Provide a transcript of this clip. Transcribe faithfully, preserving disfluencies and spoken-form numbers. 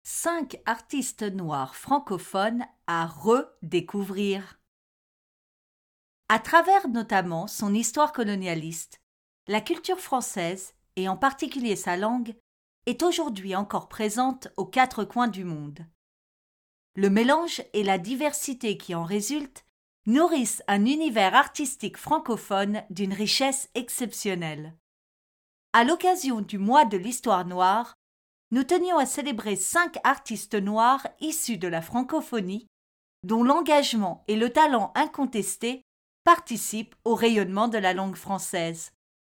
Cinq artistes noirs francophones à redécouvrir. À travers notamment son histoire colonialiste, la culture française, et en particulier sa langue, est aujourd'hui encore présente aux quatre coins du monde. Le mélange et la diversité qui en résultent nourrissent un univers artistique francophone d'une richesse exceptionnelle. À l'occasion du mois de l'histoire noire, nous tenions à célébrer cinq artistes noirs issus de la francophonie, dont l'engagement et le talent incontesté participent au rayonnement de la langue française.